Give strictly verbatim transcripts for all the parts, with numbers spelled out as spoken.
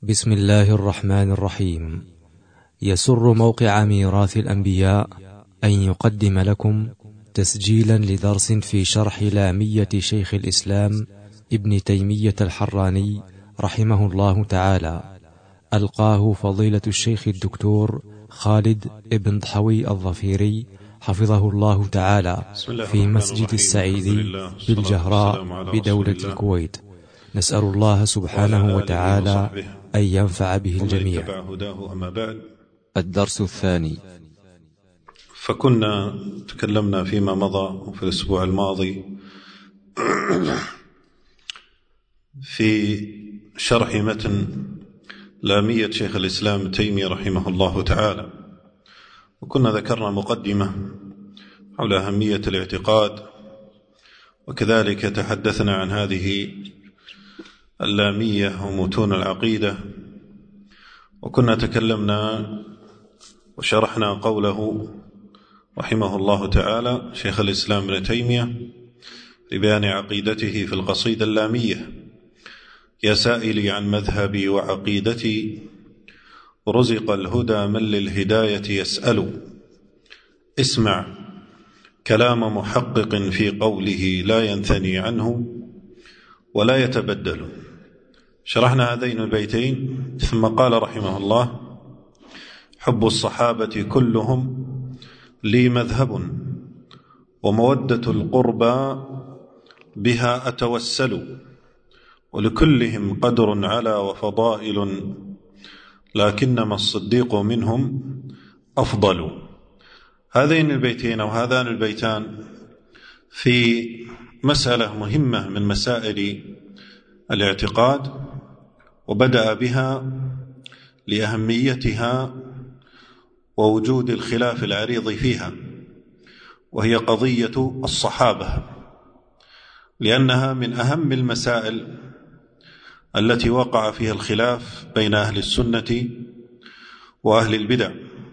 بسم الله الرحمن الرحيم. يسر موقع ميراث الأنبياء أن يقدم لكم تسجيلا لدرس في شرح لامية شيخ الإسلام ابن تيمية الحراني رحمه الله تعالى، ألقاه فضيلة الشيخ الدكتور خالد ابن ضحوي الظفيري حفظه الله تعالى في مسجد السعيدي بالجهراء بدولة الكويت. نسأل الله سبحانه وتعالى أن ينفع به الجميع. الدرس الثاني. فكنا تكلمنا فيما مضى في الأسبوع الماضي في شرح متن لامية شيخ الإسلام ابن تيمية رحمه الله تعالى، وكنا ذكرنا مقدمة حول أهمية الاعتقاد، وكذلك تحدثنا عن هذه اللامية ومتون العقيدة، وكنا تكلمنا وشرحنا قوله رحمه الله تعالى شيخ الإسلام ابن تيمية لبيان عقيدته في القصيدة اللامية: يا سائلي عن مذهبي وعقيدتي، رزق الهدى من للهداية يسأل، اسمع كلام محقق في قوله لا ينثني عنه ولا يتبدل. شرحنا هذين البيتين ثم قال رحمه الله: حب الصحابة كلهم لي مذهب، ومودة القربى بها أتوسل، ولكلهم قدر على وفضائل، لكنما الصديق منهم أفضل. هذين البيتين أو هذان البيتان في مسألة مهمة من مسائل الاعتقاد، وبدأ بها لأهميتها ووجود الخلاف العريض فيها، وهي قضية الصحابة، لأنها من أهم المسائل التي وقع فيها الخلاف بين أهل السنة وأهل البدع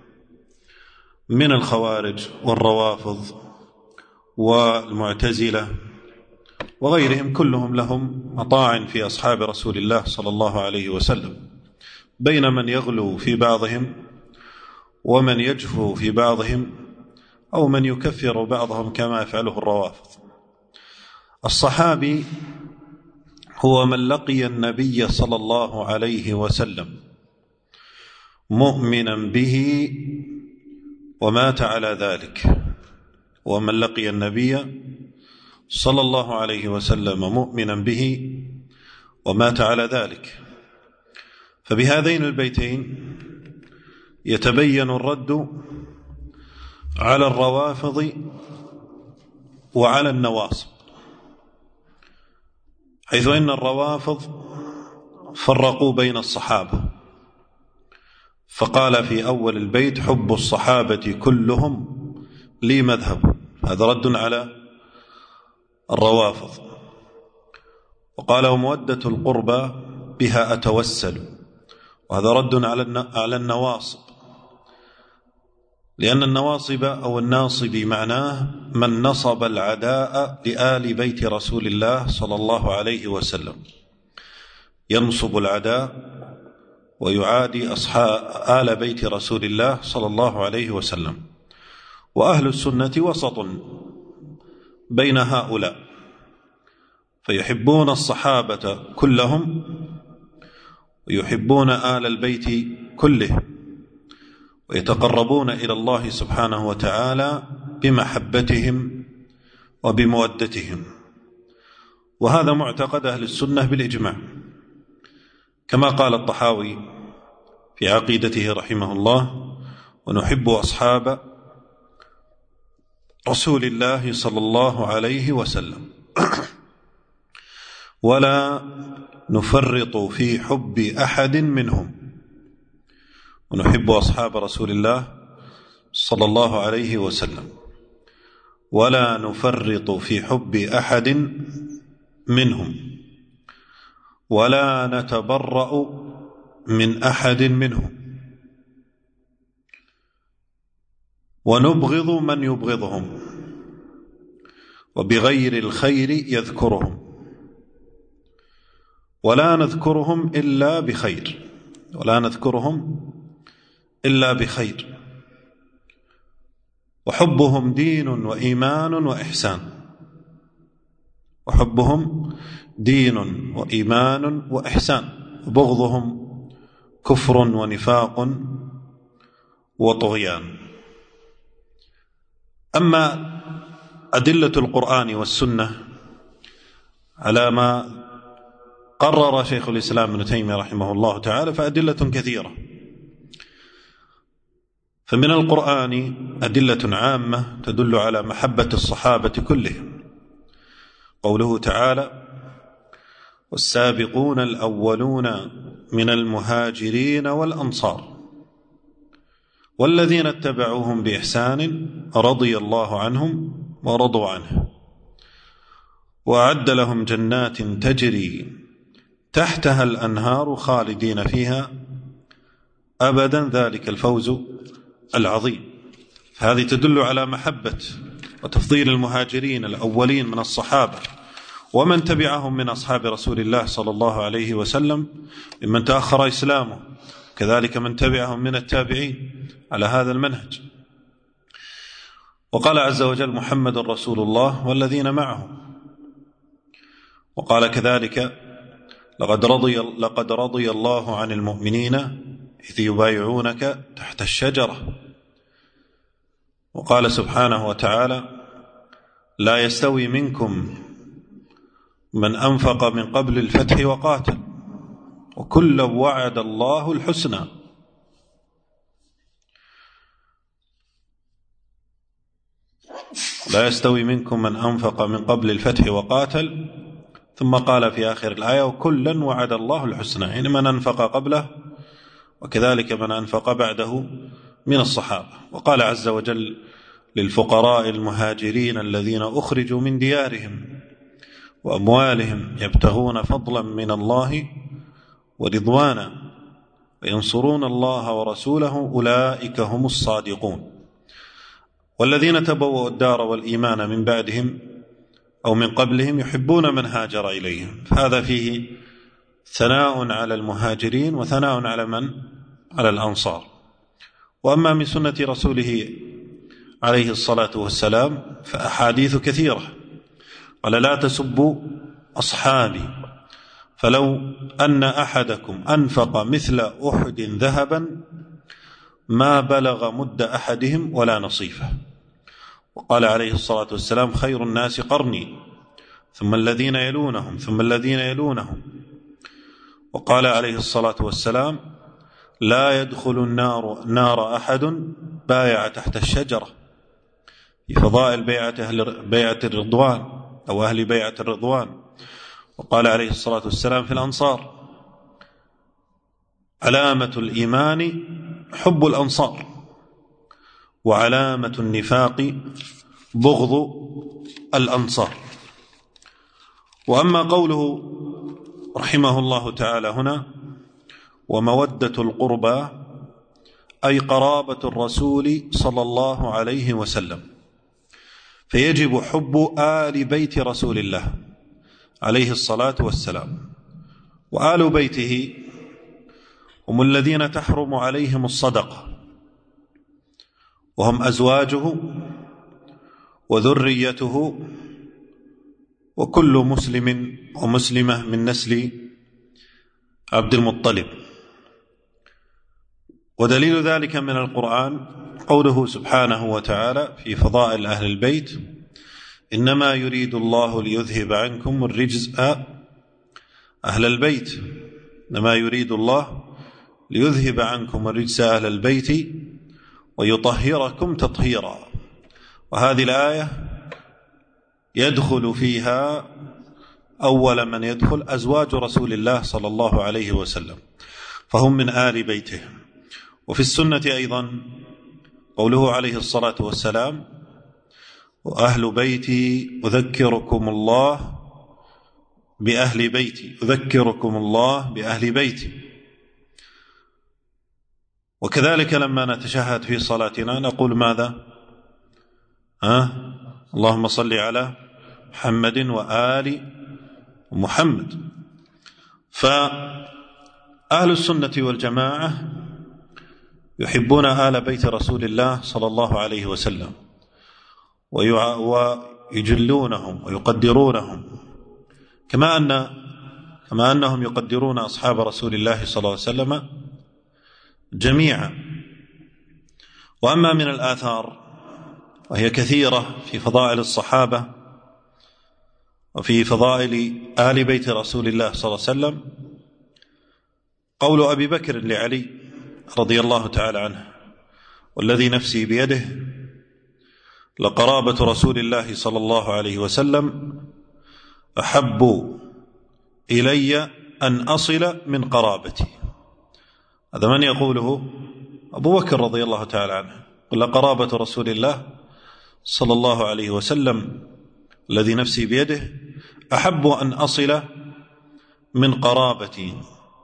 من الخوارج والروافض والمعتزلة وغيرهم، كلهم لهم مطاعن في أصحاب رسول الله صلى الله عليه وسلم، بين من يغلو في بعضهم ومن يجفو في بعضهم أو من يكفر بعضهم كما يفعله الروافض. الصحابي هو من لقي النبي صلى الله عليه وسلم مؤمنا به ومات على ذلك، ومن لقي النبي صلى الله عليه وسلم مؤمنا به ومات على ذلك. فبهذين البيتين يتبين الرد على الروافض وعلى النواصب، حيث إن الروافض فرقوا بين الصحابة، فقال في أول البيت: حب الصحابة كلهم لي مذهب، هذا رد على الروافض. وقال: ومودة القربى بها أتوسل، وهذا رد على النواصب، لأن النواصب أو الناصب معناه من نصب العداء لآل بيت رسول الله صلى الله عليه وسلم، ينصب العداء ويعادي أصحاب آل بيت رسول الله صلى الله عليه وسلم. وأهل السنة وسط بين هؤلاء، فيحبون الصحابة كلهم ويحبون آل البيت كلهم، ويتقربون إلى الله سبحانه وتعالى بمحبتهم وبمودتهم، وهذا معتقد أهل السنة بالإجماع، كما قال الطحاوي في عقيدته رحمه الله: ونحب أصحاب رسول الله صلى الله عليه وسلم ولا نفرط في حب أحد منهم. ونحب أصحاب رسول الله صلى الله عليه وسلم ولا نفرط في حب أحد منهم، ولا نتبرأ من أحد منهم، ونبغض من يبغضهم، وبغير الخير يذكرهم، ولا نذكرهم إلا بخير. ولا نذكرهم إلا بخير، وحبهم دين وإيمان وإحسان، وحبهم دين وإيمان وإحسان، وبغضهم كفر ونفاق وطغيان. أما أدلة القرآن والسنة على ما قرر شيخ الإسلام ابن تيمية رحمه الله تعالى فأدلة كثيرة. فمن القرآن أدلة عامة تدل على محبة الصحابة كلهم، قوله تعالى: والسابقون الأولون من المهاجرين والأنصار والذين اتبعوهم بإحسان رضي الله عنهم ورضوا عنه وأعد لهم جنات تجري تحتها الأنهار خالدين فيها أبدا ذلك الفوز العظيم. فهذه تدل على محبة وتفضيل المهاجرين الأولين من الصحابة ومن تبعهم من أصحاب رسول الله صلى الله عليه وسلم ممن تأخر إسلامه، كذلك من تبعهم من التابعين على هذا المنهج. وقال عز وجل: محمد رسول الله والذين معه. وقال كذلك: لقد رضي, لقد رضي الله عن المؤمنين إذ يبايعونك تحت الشجرة. وقال سبحانه وتعالى: لا يستوي منكم من أنفق من قبل الفتح وقاتل وكلا وعد الله الحسنى. لا يستوي منكم من أنفق من قبل الفتح وقاتل، ثم قال في آخر الآية: وكلا وعد الله الحسنى، يعني من أنفق قبله وكذلك من أنفق بعده من الصحابة. وقال عز وجل: للفقراء المهاجرين الذين أخرجوا من ديارهم وأموالهم يبتغون فضلا من الله ورضوانا وينصرون الله ورسوله أولئك هم الصادقون. والذين تبوأوا الدار والإيمان من بعدهم أو من قبلهم يحبون من هاجر إليهم. فهذا فيه ثناء على المهاجرين وثناء على من؟ على الأنصار. وأما من سنة رسوله عليه الصلاة والسلام فأحاديث كثيرة، قال: لا تسبوا أصحابي فلو أن أحدكم أنفق مثل أحد ذهبا ما بلغ مد أحدهم ولا نصيفه. وقال عليه الصلاة والسلام: خير الناس قرني ثم الذين يلونهم ثم الذين يلونهم. وقال عليه الصلاة والسلام: لا يدخل النار نار أحد بايع تحت الشجرة، في فضائل بيعة أهل بيعة الرضوان أو أهل بيعة الرضوان. وقال عليه الصلاة والسلام في الأنصار: علامة الإيمان حب الأنصار وعلامة النفاق بغض الأنصار. وأما قوله رحمه الله تعالى هنا: ومودة القربى، أي قرابة الرسول صلى الله عليه وسلم، فيجب حب آل بيت رسول الله عليه الصلاة والسلام. وآل بيته هم الذين تحرم عليهم الصدقة، وهم أزواجه وذريته وكل مسلم ومسلمة من نسل عبد المطلب. ودليل ذلك من القرآن قوله سبحانه وتعالى في فضائل أهل البيت: إنما يريد الله ليذهب عنكم الرجز أهل البيت. إنما يريد الله ليذهب عنكم الرجس أهل البيت ويطهركم تطهيرا. وهذه الآية يدخل فيها أول من يدخل أزواج رسول الله صلى الله عليه وسلم، فهم من آل بيته. وفي السنة أيضا قوله عليه الصلاة والسلام: وأهل بيتي أذكركم الله بأهل بيتي أذكركم الله بأهل بيتي. وكذلك لما نتشهد في صلاتنا نقول ماذا؟ ها؟ اللهم صل على محمد وآل محمد. فآل أهل السنة والجماعة يحبون آل بيت رسول الله صلى الله عليه وسلم ويجلونهم ويقدرونهم كما أن كما أنهم يقدرون أصحاب رسول الله صلى الله عليه وسلم جميعا. وأما من الآثار وهي كثيرة في فضائل الصحابة وفي فضائل آل بيت رسول الله صلى الله عليه وسلم قول أبي بكر لعلي رضي الله تعالى عنه: والذي نفسي بيده لقرابة رسول الله صلى الله عليه وسلم أحب إلي أن أصل من قرابتي. هذا من يقوله؟ أبو بكر رضي الله تعالى عنه. قل قرابة رسول الله صلى الله عليه وسلم الذي نفسي بيده أحب أن أصل من قرابتي.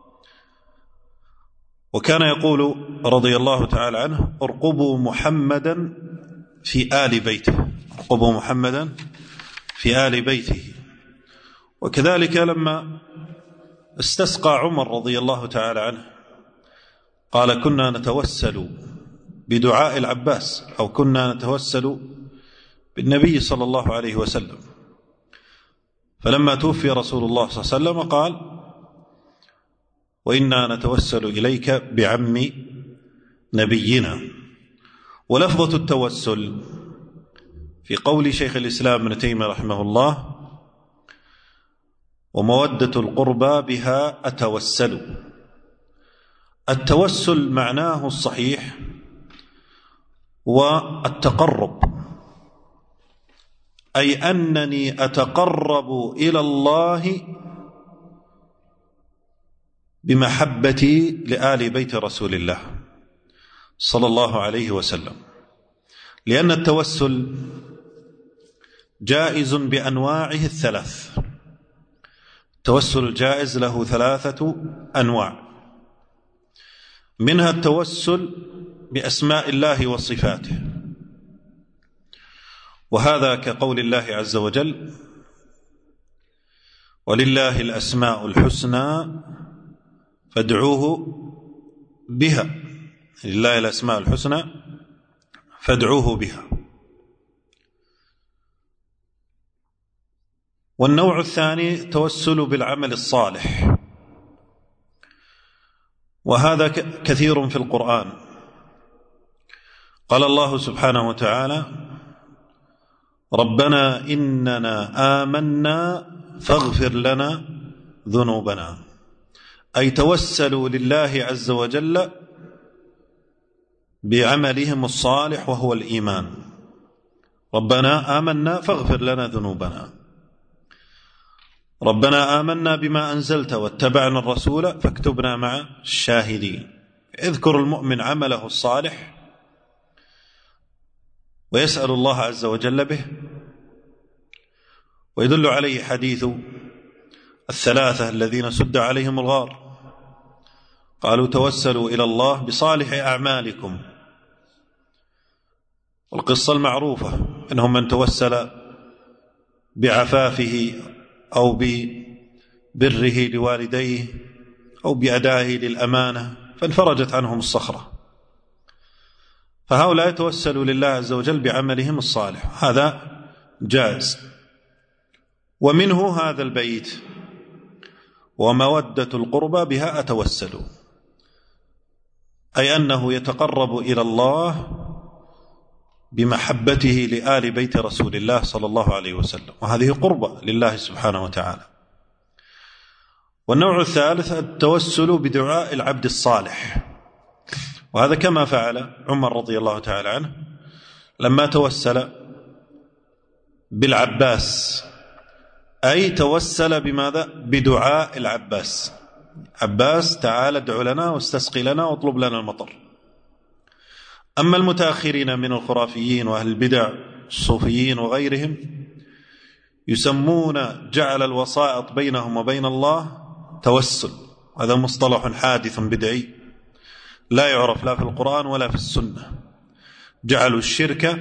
وكان يقول رضي الله تعالى عنه: ارقبوا محمدا في آل بيته، ارقبوا محمدا في آل بيته. وكذلك لما استسقى عمر رضي الله تعالى عنه قال: كنا نتوسل بدعاء العباس، أو كنا نتوسل بالنبي صلى الله عليه وسلم. فلما توفي رسول الله صلى الله عليه وسلم قال: وإنا نتوسل إليك بعم نبينا. ولفظة التوسل في قول شيخ الإسلام ابن تيمية رحمه الله: ومودة القربى بها أتوسل. التوسل معناه الصحيح والتقرب، أي أنني أتقرب إلى الله بمحبتي لآل بيت رسول الله صلى الله عليه وسلم. لأن التوسل جائز بأنواعه الثلاث. التوسل الجائز له ثلاثة أنواع، منها التوسل بأسماء الله وصفاته، وهذا كقول الله عز وجل: ولله الأسماء الحسنى فادعوه بها. لله الأسماء الحسنى فادعوه بها. والنوع الثاني توسل بالعمل الصالح، وهذا كثير في القرآن. قال الله سبحانه وتعالى: ربنا إننا آمنا فاغفر لنا ذنوبنا. أي توسلوا لله عز وجل بعملهم الصالح وهو الإيمان. ربنا آمنا فاغفر لنا ذنوبنا. ربنا آمنا بما أنزلت واتبعنا الرسول فاكتبنا مع الشاهدين. اذكر المؤمن عمله الصالح ويسأل الله عز وجل به، ويدل عليه حديث الثلاثة الذين سد عليهم الغار، قالوا: توسلوا إلى الله بصالح أعمالكم. والقصة المعروفة إنهم من توسل بعفافه أو ببره لوالديه أو بأدائه للأمانة فانفرجت عنهم الصخرة. فهؤلاء توسلوا لله عز وجل بعملهم الصالح، هذا جائز. ومنه هذا البيت: ومودة القربى بها أتوسل، أي أنه يتقرب إلى الله بمحبته لآل بيت رسول الله صلى الله عليه وسلم، وهذه قربة لله سبحانه وتعالى. والنوع الثالث التوسل بدعاء العبد الصالح، وهذا كما فعل عمر رضي الله تعالى عنه لما توسل بالعباس، أي توسل بماذا؟ بدعاء العباس. عباس تعال ادع لنا واستسقي لنا واطلب لنا المطر. أما المتأخرين من الخرافيين وأهل البدع الصوفيين وغيرهم يسمون جعل الوسائط بينهم وبين الله توسل. هذا مصطلح حادث بدعي لا يعرف لا في القرآن ولا في السنة. جعلوا الشرك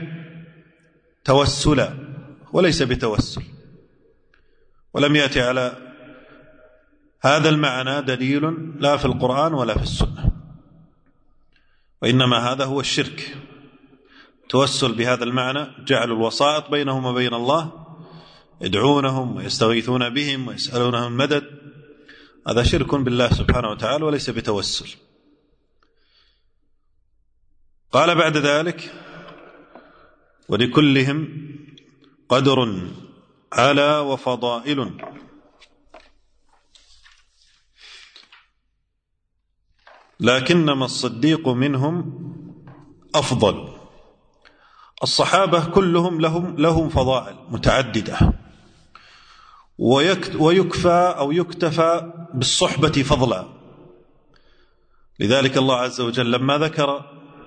توسلا وليس بتوسل، ولم يأتي على هذا المعنى دليل لا في القرآن ولا في السنة، وإنما هذا هو الشرك. توسل بهذا المعنى، جعل الوسائط بينهم وبين الله، يدعونهم ويستغيثون بهم ويسألونهم المدد، هذا شرك بالله سبحانه وتعالى وليس بتوسل. قال بعد ذلك: ولكلهم قدر على وفضائل، لكنما الصديق منهم أفضل. الصحابة كلهم لهم لهم فضائل متعددة، ويكفى أو يكتفى بالصحبة فضلا. لذلك الله عز وجل لما ذكر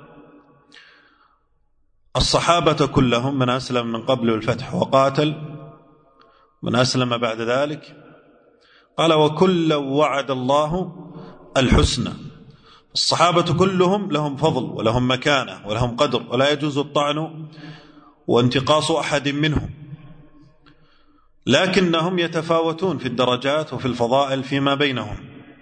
الصحابة كلهم، من أسلم من قبل الفتح وقاتل، من أسلم بعد ذلك، قال: وكلا وعد الله الحسنى. الصحابة كلهم لهم فضل ولهم مكانة ولهم قدر، ولا يجوز الطعن وانتقاص أحد منهم، لكنهم يتفاوتون في الدرجات وفي الفضائل فيما بينهم.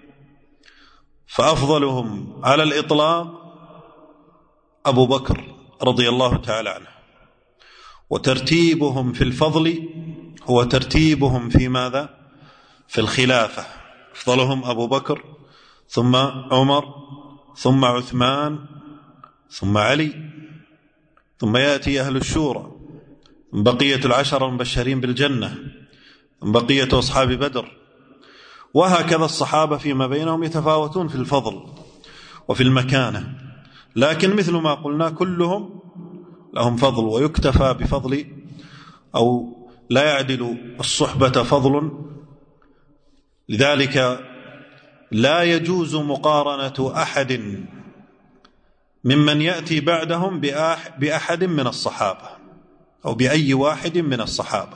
فأفضلهم على الإطلاق أبو بكر رضي الله تعالى عنه، وترتيبهم في الفضل هو ترتيبهم في ماذا؟ في الخلافة. أفضلهم أبو بكر، ثم عمر، ثم عثمان، ثم علي، ثم يأتي أهل الشورى، ثم بقية العشرة المبشرين بالجنة، ثم بقية أصحاب بدر، وهكذا الصحابة فيما بينهم يتفاوتون في الفضل وفي المكانة، لكن مثل ما قلنا كلهم لهم فضل، ويكتفى بفضل أو لا يعدل الصحبة فضل. لذلك لا يجوز مقارنة أحد ممن يأتي بعدهم بأحد من الصحابة أو بأي واحد من الصحابة،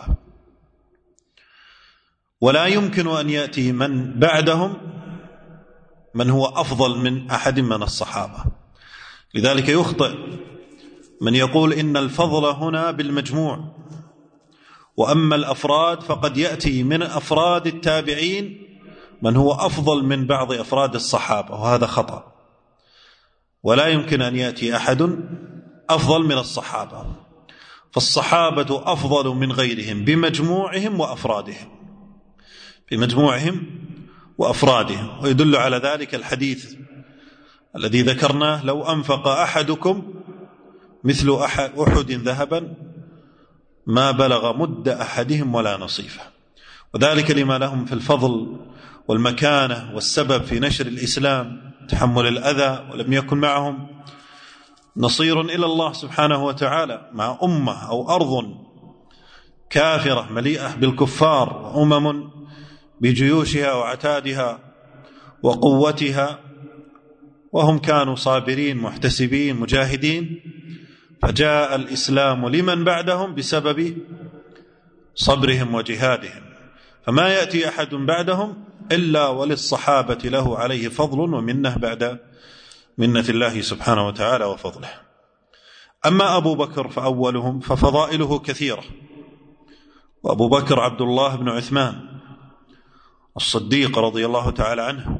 ولا يمكن أن يأتي من بعدهم من هو أفضل من أحد من الصحابة. لذلك يخطئ من يقول إن الفضل هنا بالمجموع، وأما الأفراد فقد يأتي من أفراد التابعين من هو أفضل من بعض أفراد الصحابة، وهذا خطأ. ولا يمكن أن يأتي أحد أفضل من الصحابة، فالصحابة أفضل من غيرهم بمجموعهم وأفرادهم، بمجموعهم وأفرادهم. ويدل على ذلك الحديث الذي ذكرناه: لو أنفق أحدكم مثل أحد ذهبا ما بلغ مد أحدهم ولا نصيفه. وذلك لما لهم في الفضل والمكانة والسبب في نشر الإسلام، تحمل الأذى، ولم يكن معهم نصير إلى الله سبحانه وتعالى، مع أمة أو أرض كافرة مليئة بالكفار، وأمم بجيوشها وعتادها وقوتها، وهم كانوا صابرين محتسبين مجاهدين، فجاء الإسلام لمن بعدهم بسبب صبرهم وجهادهم. فما يأتي أحد بعدهم إلا وللصحابة له عليه فضل ومنه بعد منة الله سبحانه وتعالى وفضله. أما أبو بكر فأولهم ففضائله كثيرة، وأبو بكر عبد الله بن عثمان الصديق رضي الله تعالى عنه،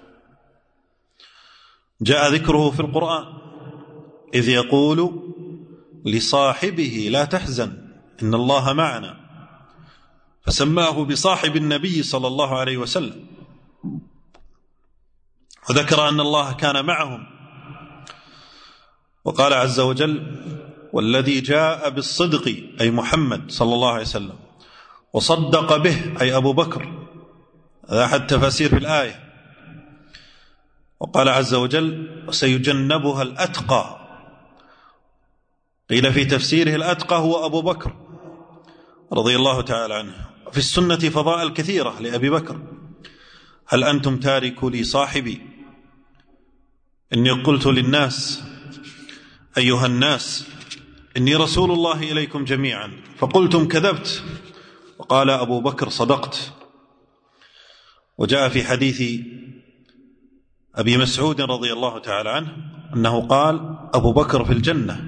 جاء ذكره في القرآن إذ يقول لصاحبه لا تحزن إن الله معنا، فسماه بصاحب النبي صلى الله عليه وسلم، وذكر أن الله كان معهم، وقال عز وجل: والذي جاء بالصدق أي محمد صلى الله عليه وسلم، وصدق به أي أبو بكر. هذا أحد تفاسير في الآية. وقال عز وجل: وسيجنبها الأتقى. قيل في تفسيره الأتقى هو أبو بكر رضي الله تعالى عنه. في السنة فضائل كثيرة لأبي بكر: هل أنتم تاركوا لي صاحبي؟ إني قلت للناس أيها الناس إني رسول الله إليكم جميعا فقلتم كذبت، وقال أبو بكر صدقت. وجاء في حديث أبي مسعود رضي الله تعالى عنه أنه قال: أبو بكر في الجنة.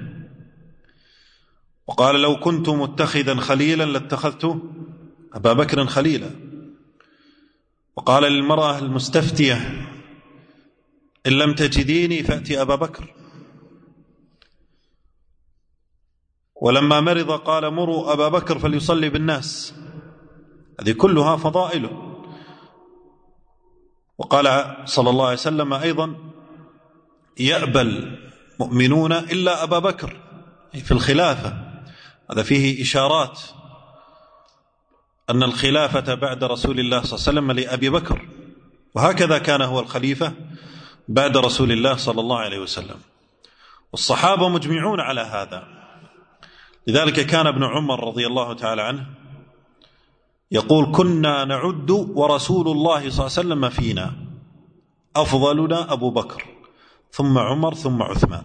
وقال: لو كنت متخذا خليلا لاتخذت أبا بكر خليلا. وقال للمرأة المستفتية: إن لم تجديني فأتي أبا بكر. ولما مرض قال: مروا أبا بكر فليصلي بالناس. هذه كلها فضائله. وقال صلى الله عليه وسلم أيضا: يأبى المؤمنون إلا أبا بكر في الخلافة. هذا فيه إشارات أن الخلافة بعد رسول الله صلى الله عليه وسلم لأبي بكر، وهكذا كان هو الخليفة بعد رسول الله صلى الله عليه وسلم. والصحابة مجمعون على هذا. لذلك كان ابن عمر رضي الله تعالى عنه يقول: كنا نعد ورسول الله صلى الله عليه وسلم فينا، أفضلنا أبو بكر ثم عمر ثم عثمان.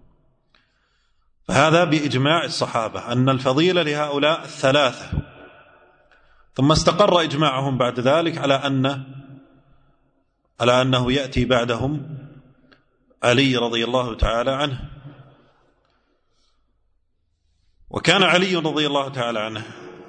فهذا بإجماع الصحابة أن الفضيلة لهؤلاء الثلاثة. ثم استقر إجماعهم بعد ذلك على أن على أنه يأتي بعدهم علي رضي الله تعالى عنه. وكان علي رضي الله تعالى عنه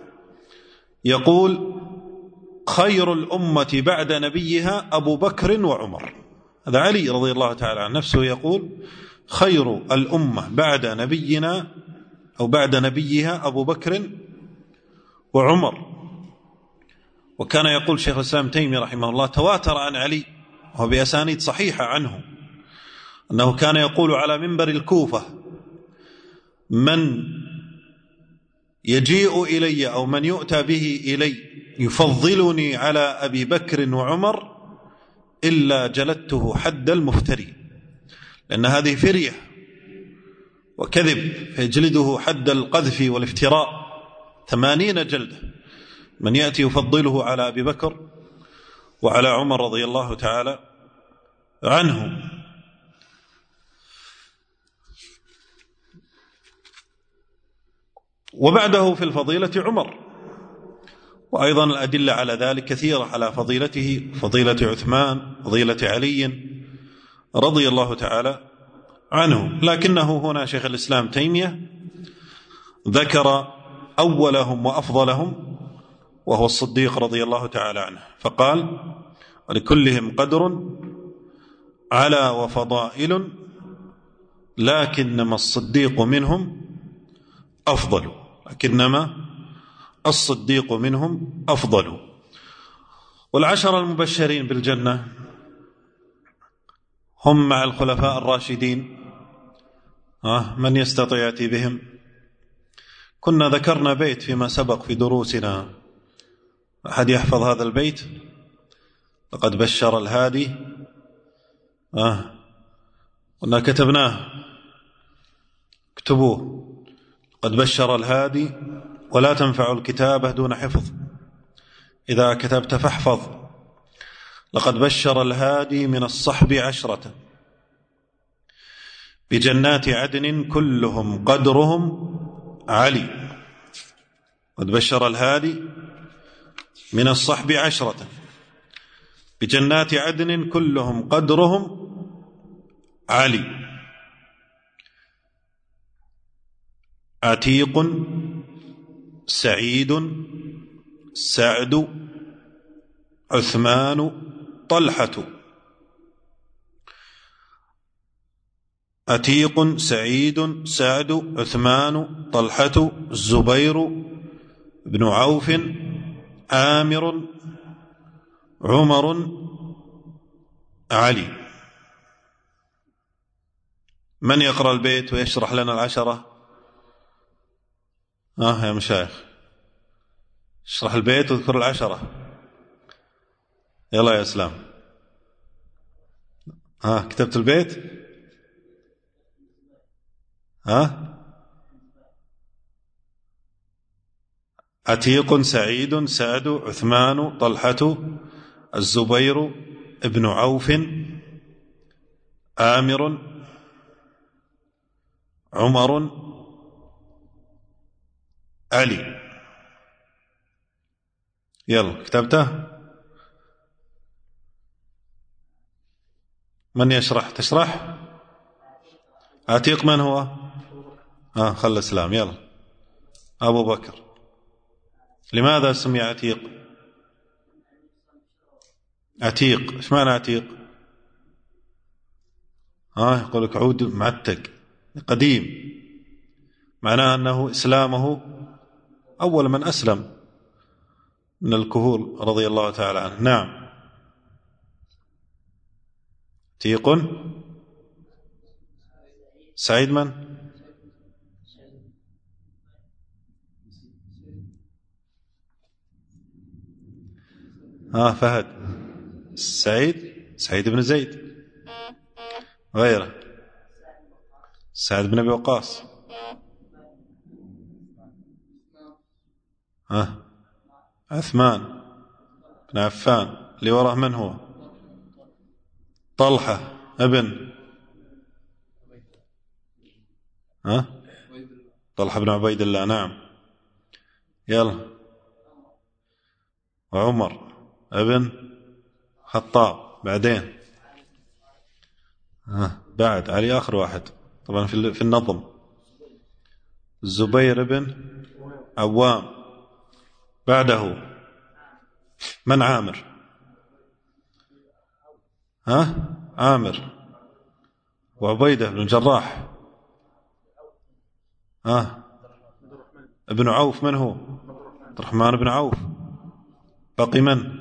يقول: خير الأمة بعد نبيها أبو بكر وعمر. هذا علي رضي الله تعالى عنه نفسه يقول: خير الأمة بعد نبينا أو بعد نبيها أبو بكر وعمر. وكان يقول شيخ الإسلام تيمية رحمه الله: تواتر عن علي وهو بأسانيد صحيحة عنه أنه كان يقول على منبر الكوفة: من يجيء إلي أو من يؤتى به إلي يفضلني على أبي بكر وعمر إلا جلدته حد المفتري. لأن هذه فرية وكذب، فيجلده حد القذف والافتراء ثمانين جلدة من يأتي يفضله على أبي بكر وعلى عمر رضي الله تعالى عنه. وبعده في الفضيلة عمر. وأيضا الأدلة على ذلك كثيرة، على فضيلته، فضيلة عثمان، فضيلة علي رضي الله تعالى عنه. لكنه هنا شيخ الإسلام تيمية ذكر أولهم وأفضلهم وهو الصديق رضي الله تعالى عنه، فقال: ولكلهم قدر على وفضائل لكنما الصديق منهم أفضل. لكنما الصديق منهم أفضل. والعشر المبشرين بالجنة هم مع الخلفاء الراشدين. آه من يستطيع يأتي بهم؟ كنا ذكرنا بيت فيما سبق في دروسنا، أحد يحفظ هذا البيت؟ لقد بشر الهادي. آه قلنا كتبناه، اكتبوه: قد بشر الهادي ولا تنفع الكتابة دون حفظ، إذا كتبت فاحفظ. لقد بشر الهادي من الصحب عشرة بجنات عدن كلهم قدرهم علي. قد بشر الهادي من الصحب عشرة بجنات عدن كلهم قدرهم علي. عتيق سعيد سعد عثمان طلحة. عتيق سعيد سعد عثمان طلحة الزبير بن عوف عامر عمر علي. من يقرأ البيت ويشرح لنا العشرة؟ آه يا مشايخ، اشرح البيت واذكر العشرة. يلا يا اسلام. ها آه كتبت البيت؟ ها آه؟ عتيق سعيد سعد عثمان طلحة الزبير ابن عوف عامر عمر علي. يلا كتبته؟ من يشرح؟ تشرح؟ عتيق من هو؟ ها آه خل الإسلام. يلا أبو بكر. لماذا سمي عتيق؟ عتيق. ايش معنى عتيق؟ ها يقول لك عود معتق قديم، معناه أنه إسلامه أول من أسلم من الكهول رضي الله تعالى عنه. نعم. عتيق. سعيد من؟ ها فهد. سعيد سعيد بن زيد. غيره. سعد بن أبي وقاص. ها عثمان بن عفان. اللي وراه من هو؟ طلحة ابن ها طلحة بن عبيد الله. نعم. يلا. وعمر ابن خطاب. بعدين ها بعد علي آخر واحد طبعا في في النظم. الزبير بن عوام. بعده من؟ عامر. ها عامر وعبيدة بن الجراح. ها ابن عوف. من هو؟ عبد الرحمن بن عوف. بقي من؟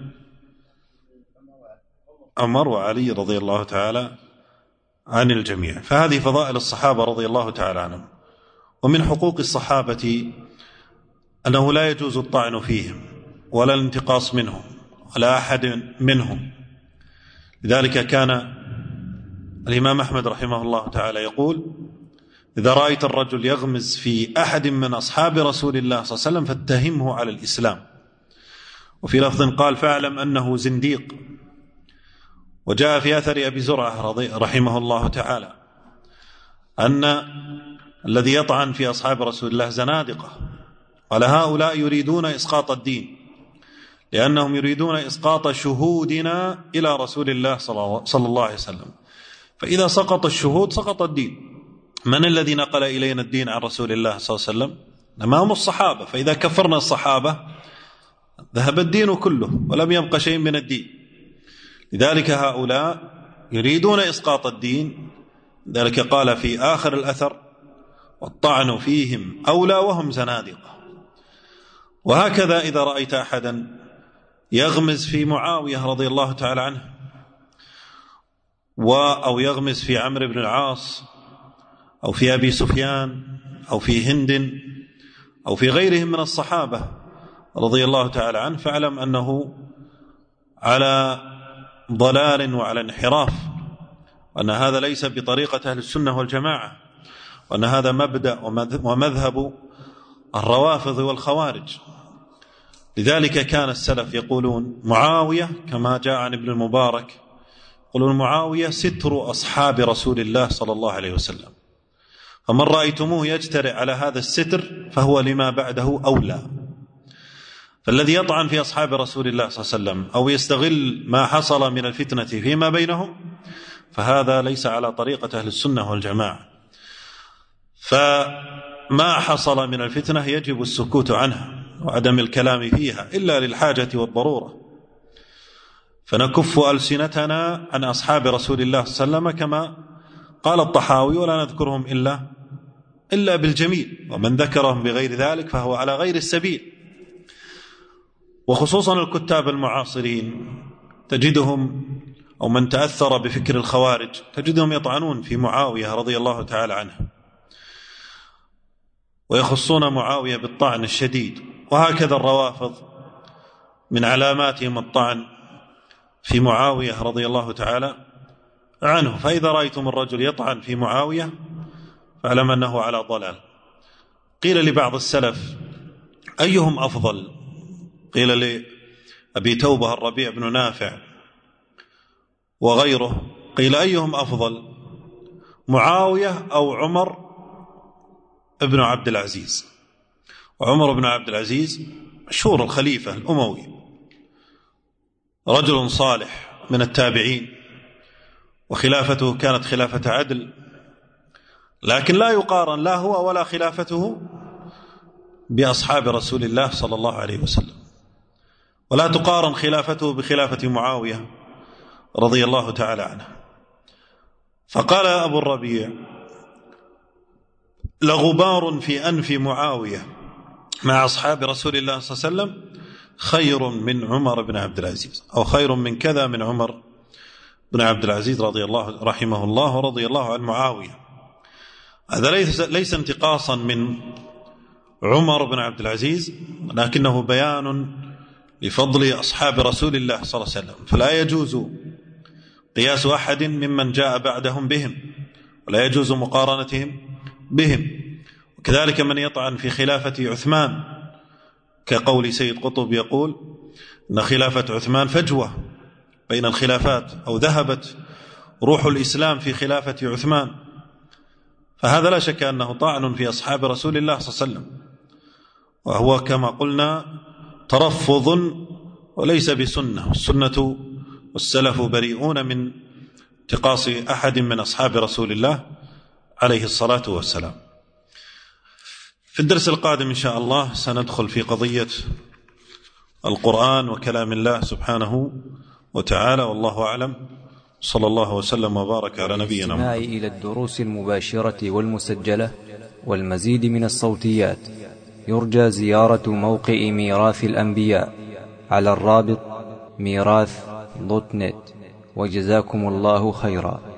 عمر وعلي رضي الله تعالى عن الجميع. فهذه فضائل الصحابة رضي الله تعالى عنهم. ومن حقوق الصحابة أنه لا يجوز الطعن فيهم ولا الانتقاص منهم ولا أحد منهم. لذلك كان الإمام أحمد رحمه الله تعالى يقول: إذا رأيت الرجل يغمز في أحد من أصحاب رسول الله صلى الله عليه وسلم فاتهمه على الإسلام. وفي لفظ قال: فاعلم أنه زنديق. وجاء في أثر أبي زرعة رحمه الله تعالى أن الذي يطعن في أصحاب رسول الله زنادقة، قال: هؤلاء يريدون إسقاط الدين لأنهم يريدون إسقاط شهودنا إلى رسول الله صلى الله عليه وسلم، فإذا سقط الشهود سقط الدين. من الذي نقل إلينا الدين عن رسول الله صلى الله عليه وسلم؟ أمام الصحابة. فإذا كفرنا الصحابة ذهب الدين كله ولم يبق شيء من الدين. لذلك هؤلاء يريدون إسقاط الدين. ذلك قال في آخر الأثر: والطعن فيهم أولى وهم زنادقة. وهكذا إذا رأيت أحدا يغمز في معاوية رضي الله تعالى عنه أو يغمز في عمرو بن العاص أو في أبي سفيان أو في هند أو في غيرهم من الصحابة رضي الله تعالى عنه، فاعلم أنه على ضلال وعلى انحراف، وأن هذا ليس بطريقة أهل السنة والجماعة، وأن هذا مبدأ ومذهب الروافض والخوارج. لذلك كان السلف يقولون معاوية كما جاء عن ابن المبارك، يقولون معاوية ستر أصحاب رسول الله صلى الله عليه وسلم، فمن رأيتموه يجترئ على هذا الستر فهو لما بعده أولى. فالذي يطعن في أصحاب رسول الله صلى الله عليه وسلم أو يستغل ما حصل من الفتنة فيما بينهم فهذا ليس على طريقة أهل السنة والجماعة. فما حصل من الفتنة يجب السكوت عنها وعدم الكلام فيها إلا للحاجة والضرورة، فنكف ألسنتنا عن أصحاب رسول الله صلى الله عليه وسلم كما قال الطحاوي: ولا نذكرهم إلا إلا بالجميل، ومن ذكرهم بغير ذلك فهو على غير السبيل. وخصوصا الكتاب المعاصرين تجدهم، أو من تأثر بفكر الخوارج، تجدهم يطعنون في معاوية رضي الله تعالى عنه ويخصون معاوية بالطعن الشديد. وهكذا الروافض من علاماتهم الطعن في معاوية رضي الله تعالى عنه. فإذا رأيتم الرجل يطعن في معاوية فاعلم أنه على ضلال. قيل لبعض السلف: أيهم أفضل؟ قيل لأبي توبة الربيع بن نافع وغيره، قيل: أيهم أفضل، معاوية أو عمر ابن عبد العزيز؟ وعمر بن عبد العزيز مشهور الخليفة الأموي، رجل صالح من التابعين، وخلافته كانت خلافة عدل، لكن لا يقارن لا هو ولا خلافته بأصحاب رسول الله صلى الله عليه وسلم، ولا تقارن خلافته بخلافة معاوية رضي الله تعالى عنه. فقال أبو الربيع: لغبار في أنف معاوية مع أصحاب رسول الله صلى الله عليه وسلم خير من عمر بن عبد العزيز، أو خير من كذا من عمر بن عبد العزيز رضي الله رحمه الله ورضي الله عن معاوية. هذا ليس, ليس انتقاصا من عمر بن عبد العزيز، لكنه بيان لفضل أصحاب رسول الله صلى الله عليه وسلم، فلا يجوز قياس أحد ممن جاء بعدهم بهم، ولا يجوز مقارنتهم بهم. وكذلك من يطعن في خلافة عثمان، كقول سيد قطب يقول إن خلافة عثمان فجوة بين الخلافات، أو ذهبت روح الإسلام في خلافة عثمان، فهذا لا شك أنه طعن في أصحاب رسول الله صلى الله عليه وسلم، وهو كما قلنا ترفض وليس بسنة. السنة والسلف بريئون من انتقاص أحد من أصحاب رسول الله عليه الصلاة والسلام. في الدرس القادم إن شاء الله سندخل في قضية القرآن وكلام الله سبحانه وتعالى، والله أعلم. صلى الله وسلم وبارك على نبينا محمد. إلى الدروس المباشرة والمسجلة والمزيد من الصوتيات يرجى زيارة موقع ميراث الأنبياء على الرابط ميراث دوت نت. وجزاكم الله خيرا.